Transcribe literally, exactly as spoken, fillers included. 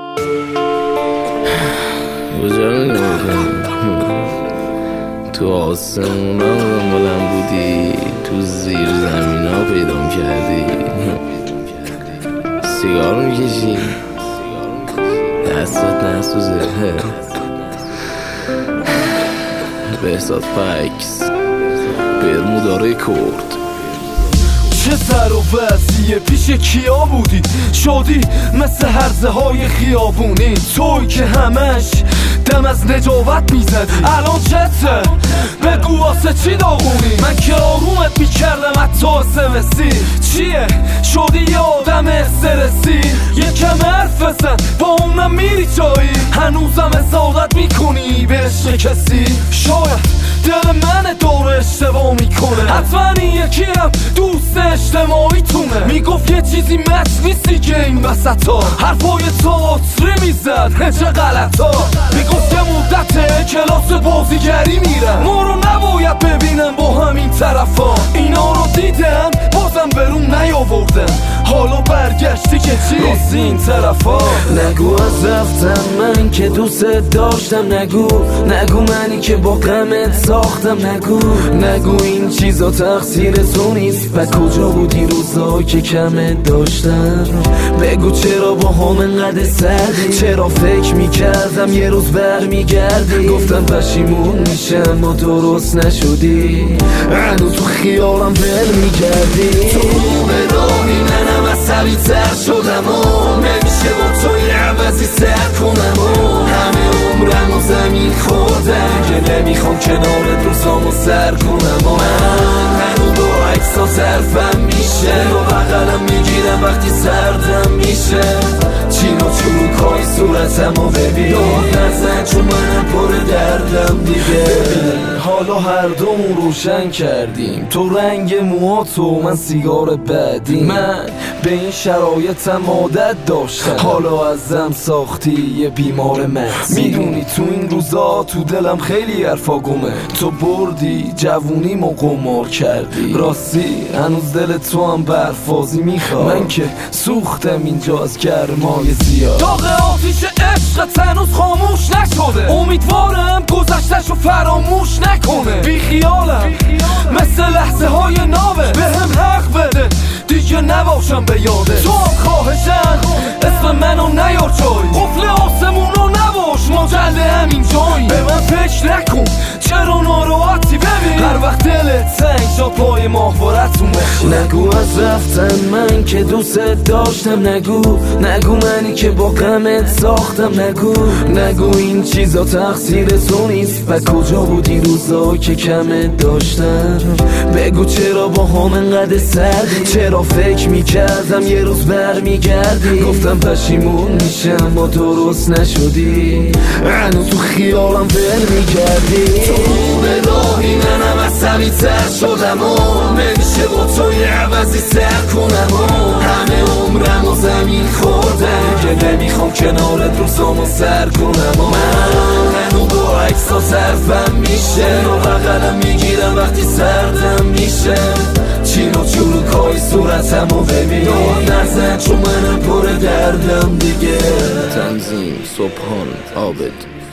کجا نگاه تو آسمون ها دنبالم بودی، تو زیر زمین ها پیدام کردی، سیگار میکشی دستت نسوزه بهزاد فکس برمودا رکورد. چه سر و وضعیه پیش کیا بودی؟ شدی مثل هرزه های خیابونی، توی که همش دم از نجابت میزدی، الان چته؟ بگو واسه چی داغونی؟ من که آرومت میکردم حتی اسمسی. چیه؟ شدی یه آدم استرسی؟ یکم حرف بزن با اونم میری جایی، هنوزم حسادت میکنی به عشق کسی؟ شاید دل من دور اشتباه میکنه، حتما این یکی هم دوست اجتماعی تونه. میگفت یه چیزی مت نیستی که این وسط ها، حرفای تئاتری میزد چه غلط ها. میگفت یه مدت کلاس بازیگری میرم، ما رو نباید ببینم با همین طرف ها. اینا رو دیدم بازم برون نیاوردم، حالا برگشتی که چی؟ راست این طرف ها. نگو از رفتم من که دوست داشتم، نگو نگو منی که با غمت ساختم، نگو نگو این چیزا تقصیر تو نیست. و کجا بودی روزا که کمت داشتم؟ بگو چرا با هم انقدر سردی؟ چرا فکر میکردم یه روز برمیگردی؟ گفتم پشیمون میشم و درست نشدی، هنوز تو خیالم بل میگردی. تو به راهی منم عصبی تر شدم و نمیشه با تو یه عوضی سر کنم و همه عمرم و زمین خوردم که نمیخوام کنارت روزامو سر کنم و من هنو با عکسا صرفم میشه و بغلم میگیرم وقتی سردم میشه. چین و چروک های صورتمو ببین، داد نزن چون منم پر دردم دیگه. حالا هر دومون روشن کردیم، تو رنگ موهاتو من سیگار بعدی. من به این شرایطم عادت داشتم، حالا ازم ساختی یه بیمار مغزی. میدونی تو این روزا تو دلم خیلی حرفا گمه، تو بردی جوونیمو قمار کردی. راستی هنوز دل تو هم برفازی میخواد، من که سوختم اینجا از گرمای زیاد. داغ آتیش عشقت هنوز خاموش نشده، امیدوارم گذشتشو فراموش نکنه. بی خیالم مثل لحظه های ناوه، به هم حق بده دیگه نباشم به یاده. تو هم خواهشم اسم منو نیار جایی، قفل آسمونو نباش مجله همین جایی. به من فکر نکن چرا ناراحتی، ببین هر وقت دلت تنگ شد پای ماهوارتون باشی. نگو از رفتن من که دوست داشتم، نگو نگو منی که با غمت ساختم، نگو نگو این چیزا تقصیر تو نیست. و کجا بودی روزا که کمت داشتم؟ بگو چرا با هم انقدر سردی؟ چرا فکر میکردم یه روز برمیگردی؟ گفتم پشیمون میشم و درست نشدی، هنوز تو خیالم بل میگردی. تو به راهی منم عصبی تر شدم و نمیشه با تو یه عوضی سر کنم و همه عمرم و زمین خوردم که نمیخوام کنارت روزامو سر کنم و من هنو با عکسا صرفم میشه و بغلم میگیرم وقتی سردم میشه. چین و چروک های صورتمو ببین، داد نزن چون منم پر دردم دیگه. تنظیم صبحان عابد.